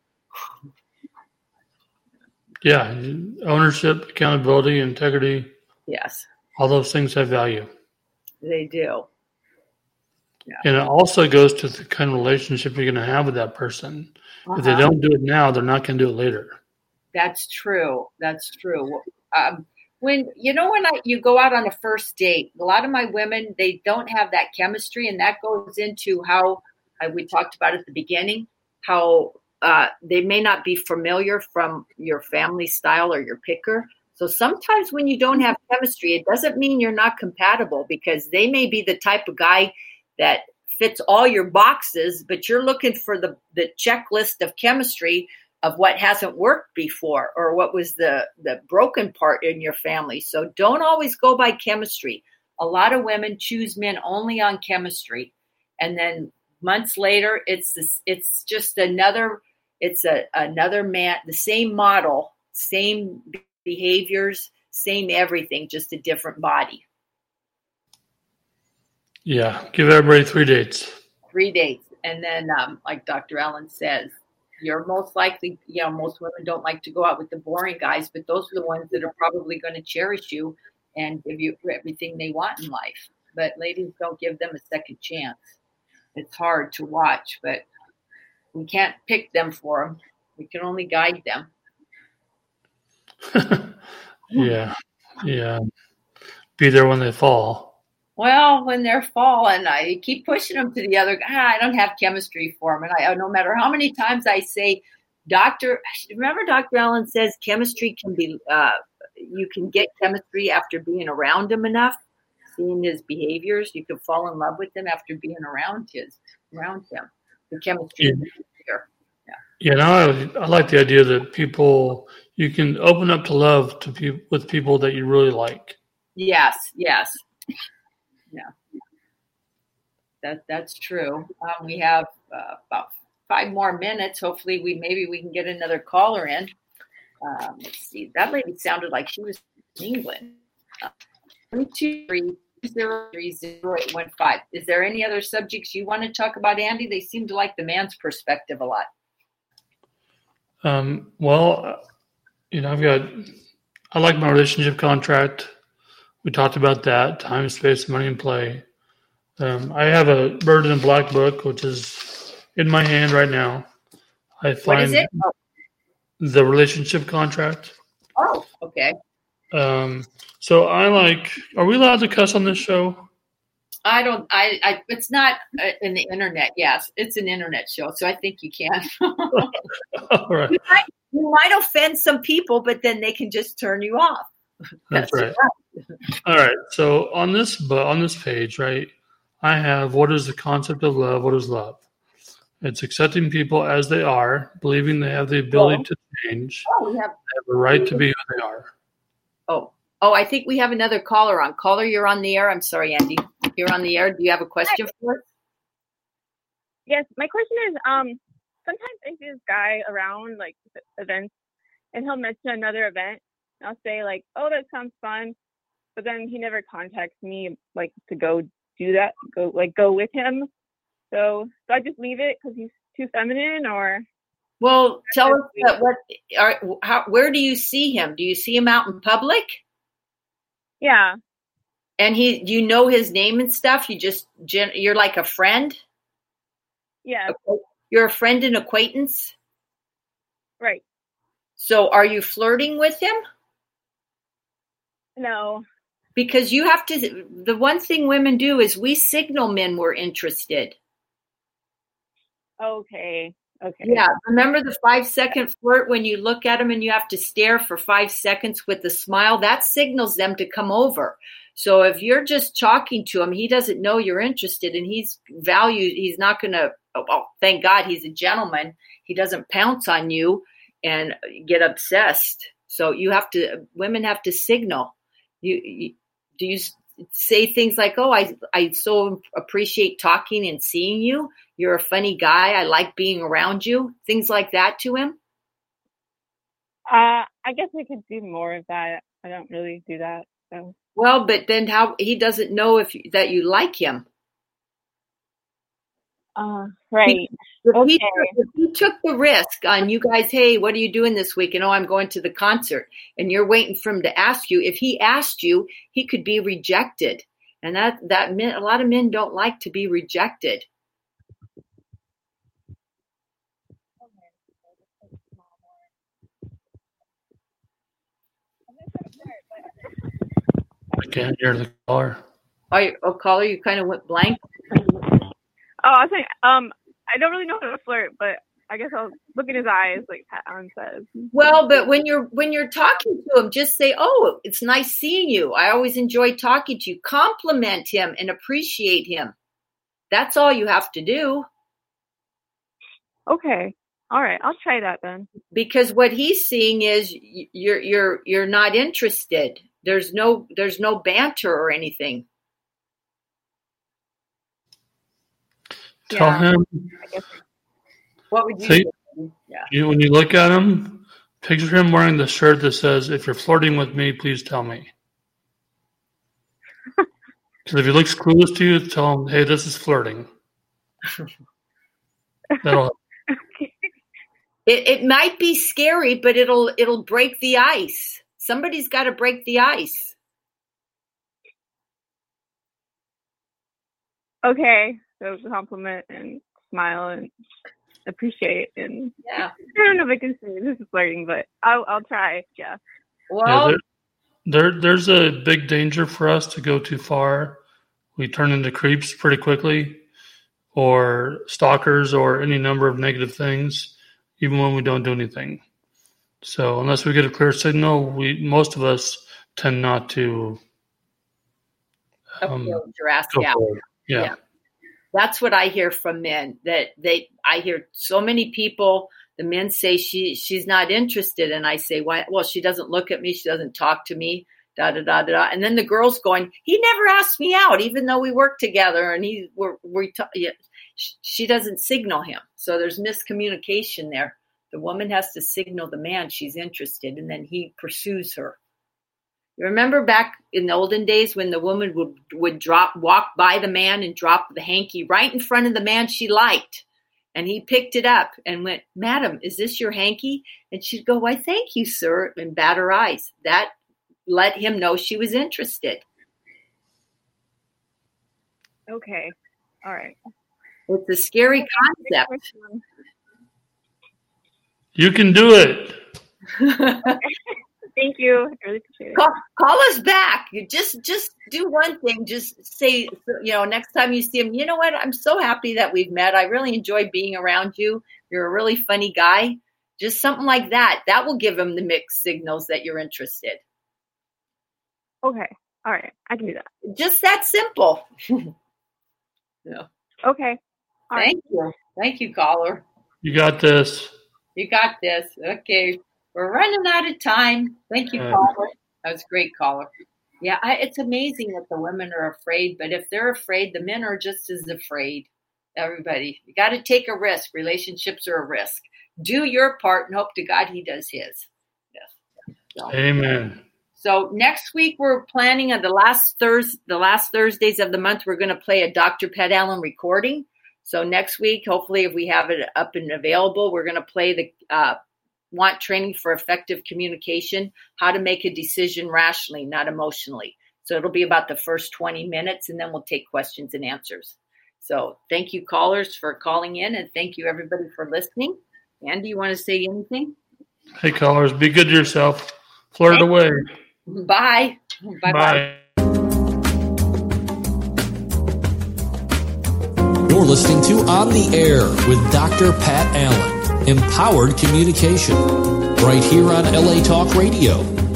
Speaker 3: Yeah. Ownership, accountability, integrity.
Speaker 2: Yes.
Speaker 3: All those things have value.
Speaker 2: They do.
Speaker 3: Yeah. And it also goes to the kind of relationship you're going to have with that person. Uh-huh. If they don't do it now, they're not going to do it later.
Speaker 2: That's true. That's true. Um, When, you know, when I, you go out on a first date, a lot of my women, they don't have that chemistry, and that goes into how uh, we talked about at the beginning, how uh, they may not be familiar from your family style or your picker. So sometimes when you don't have chemistry, it doesn't mean you're not compatible, because they may be the type of guy that fits all your boxes, but you're looking for the, the checklist of chemistry of what hasn't worked before, or what was the, the broken part in your family. So don't always go by chemistry. A lot of women choose men only on chemistry. And then months later, it's this, it's just another, it's a, another man, the same model, same behaviors, same everything, just a different body.
Speaker 3: Yeah. Give everybody three dates.
Speaker 2: Three dates. And then, um, like Doctor Allen says, you're most likely, you know, most women don't like to go out with the boring guys, but those are the ones that are probably going to cherish you and give you everything they want in life. But ladies, don't give them a second chance. It's hard to watch, but we can't pick them for them. We can only guide them.
Speaker 3: yeah. Yeah. Be there when they fall.
Speaker 2: Well, when they're falling, I keep pushing them to the other guy. Ah, I don't have chemistry for them. And I, no matter how many times I say, Doctor, remember Doctor Allen says chemistry can be, uh, you can get chemistry after being around him enough, seeing his behaviors. You can fall in love with him after being around his, around him. The chemistry
Speaker 3: yeah.
Speaker 2: is here. Yeah.
Speaker 3: Yeah, now I, I like the idea that people, you can open up to love to pe- with people that you really like.
Speaker 2: Yes, yes. Yeah, that that's true. Um, we have uh, about five more minutes. Hopefully, we maybe we can get another caller in. Um, let's see. That lady sounded like she was in England. Uh, two three zero three zero eight one five. Is there any other subjects you want to talk about, Andy? They seem to like the man's perspective a lot.
Speaker 3: Um, well, you know, I've got. I like my relationship contract. We talked about that, time, space, money, and play. Um, I have a Bird in a Black book, which is in my hand right now. I find
Speaker 2: what is it? Oh.
Speaker 3: The relationship contract.
Speaker 2: Oh, okay.
Speaker 3: Um, so I like, are we allowed to cuss on this show?
Speaker 2: I don't. I. I it's not uh, in the internet. Yes, it's an internet show, so I think you can.
Speaker 3: All right.
Speaker 2: You might, you might offend some people, but then they can just turn you off.
Speaker 3: That's, That's right. right. All right. So on this, but on this page, right, I have what is the concept of love? What is love? It's accepting people as they are, believing they have the ability oh. to change.
Speaker 2: Oh, we have,
Speaker 3: they have a right to be who they are.
Speaker 2: Oh, oh, I think we have another caller on. Caller, you're on the air. I'm sorry, Andy. You're on the air. Do you have a question Hi. for us?
Speaker 5: Yes, my question is, um, sometimes I see this guy around like events, and he'll mention another event. And I'll say like, "Oh, that sounds fun," but then he never contacts me like to go do that, go like go with him. So, do I just leave it because he's too feminine, or?
Speaker 2: Well, tell us that what are how where do you see him? Do you see him out in public?
Speaker 5: Yeah.
Speaker 2: And he, do you know his name and stuff? You just you're like a friend.
Speaker 5: Yeah.
Speaker 2: Okay. You're a friend and acquaintance.
Speaker 5: Right.
Speaker 2: So, are you flirting with him?
Speaker 5: No.
Speaker 2: Because you have to. The one thing women do is we signal men we're interested.
Speaker 5: Okay. Okay.
Speaker 2: Yeah. Remember the five second flirt when you look at them and you have to stare for five seconds with a smile? That signals them to come over. So if you're just talking to him, he doesn't know you're interested and he's valued. He's not going to, well, thank God he's a gentleman. He doesn't pounce on you and get obsessed. So you have to, women have to signal. You, you do you say things like, oh, I, I so appreciate talking and seeing you. You're a funny guy. I like being around you. Things like that to him.
Speaker 5: Uh, I guess I could do more of that. I don't really do that. So.
Speaker 2: Well, but then how he doesn't know if that you like him.
Speaker 5: Uh, right.
Speaker 2: If,
Speaker 5: okay.
Speaker 2: he, if he took the risk on you guys, hey, what are you doing this week? And oh, I'm going to the concert. And you're waiting for him to ask you. If he asked you, he could be rejected. And that, that men, a lot of men don't like to be rejected.
Speaker 3: I can't hear the caller.
Speaker 2: Oh, you, oh, caller, you kind of went blank.
Speaker 5: Oh, I was saying, um, I don't really know how to flirt, but I guess I'll look in his eyes, like Pat Allen says.
Speaker 2: Well, but when you're when you're talking to him, just say, "Oh, it's nice seeing you. I always enjoy talking to you." Compliment him and appreciate him. That's all you have to do.
Speaker 5: Okay. All right. I'll try that then.
Speaker 2: Because what he's seeing is you're you're you're not interested. There's no there's no banter or anything.
Speaker 3: Tell
Speaker 5: yeah.
Speaker 3: him.
Speaker 2: What would you
Speaker 3: see,
Speaker 2: do? Yeah.
Speaker 3: You, when you look at him, picture him wearing the shirt that says, "If you're flirting with me, please tell me." Because if he looks clueless to you, tell him, "Hey, this is flirting." That'll.
Speaker 2: It it might be scary, but it'll it'll break the ice. Somebody's got to break the ice.
Speaker 5: Okay, so compliment and smile and appreciate and
Speaker 2: yeah.
Speaker 5: I don't know if I can say this is flirting, but I'll I'll try. Yeah.
Speaker 2: Well,
Speaker 3: yeah, there, there there's a big danger for us to go too far. We turn into creeps pretty quickly, or stalkers, or any number of negative things, even when we don't do anything. So unless we get a clear signal, we most of us tend not to. Um,
Speaker 2: your ass out.
Speaker 3: Yeah.
Speaker 2: yeah. That's what I hear from men, that they, I hear so many people, the men say she, she's not interested. And I say, why? Well, she doesn't look at me. She doesn't talk to me, da, da, da, da. And then the girl's going, he never asked me out, even though we work together and he, we're, we ta- yeah. she doesn't signal him. So there's miscommunication there. The woman has to signal the man she's interested, and then he pursues her. You remember back in the olden days when the woman would, would drop, walk by the man and drop the hanky right in front of the man she liked. And he picked it up and went, "Madam, is this your hanky?" And she'd go, "Why, thank you, sir," and bat her eyes. That let him know she was interested.
Speaker 5: Okay. All right.
Speaker 2: It's a scary concept.
Speaker 3: You can do it.
Speaker 5: Thank you. I really appreciate it.
Speaker 2: Call, call us back. You just just do one thing. Just say, you know, next time you see him, you know what? I'm so happy that we've met. I really enjoy being around you. You're a really funny guy. Just something like that. That will give him the mixed signals that you're interested.
Speaker 5: Okay. All right. I can do that.
Speaker 2: Just that simple. Yeah.
Speaker 5: Okay. All
Speaker 2: Thank
Speaker 5: right.
Speaker 2: you. Thank you, caller.
Speaker 3: You got this.
Speaker 2: You got this. Okay. We're running out of time. Thank you,
Speaker 3: Uh,
Speaker 2: caller. That was a great, caller. Yeah, I, it's amazing that the women are afraid, but if they're afraid, the men are just as afraid. Everybody, you got to take a risk. Relationships are a risk. Do your part and hope to God he does his. Yes. So,
Speaker 3: Amen.
Speaker 2: so next week we're planning on the last Thursday, the last Thursdays of the month. We're going to play a Doctor Pat Allen recording. So next week, hopefully, if we have it up and available, we're going to play the uh, Want Training for Effective Communication, how to make a decision rationally, not emotionally. So it'll be about the first twenty minutes, and then we'll take questions and answers. So thank you, callers, for calling in, and thank you, everybody, for listening. Andy, you want to say anything?
Speaker 3: Hey, callers, be good to yourself. Flirt
Speaker 2: Thank
Speaker 3: away.
Speaker 2: Bye. Bye-bye.
Speaker 3: Bye.
Speaker 1: You're listening to On the Air with Doctor Pat Allen. Empowered communication. Right here on L A Talk Radio.